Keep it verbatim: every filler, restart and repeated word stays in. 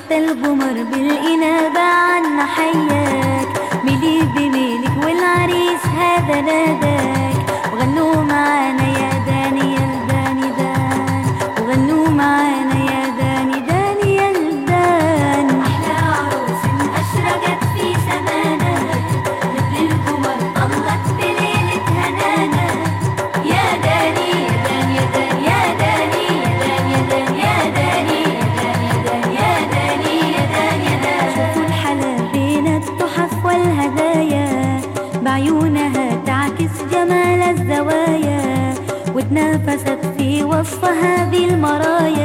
حتى القمر بالإنابة عنا حياك، ميلي بميلك والعريس هذا ناداك، وغنوا معانا يا داني يا الداني دان، وغنوا معانا يا داني داني يا الدان. أحلى عروس أشرقت في سمانا، مثل القمر طلت بليلة هنانا، يا داني يا دان يا دان يا داني يا دان يا دان يا داني يا دان يا دان يا دان يا دان. شوفوا الحلا بين التحف والهدايا، بعيونها تعكس جمال الزوايا، وتنافست في وصفها بالمرايا.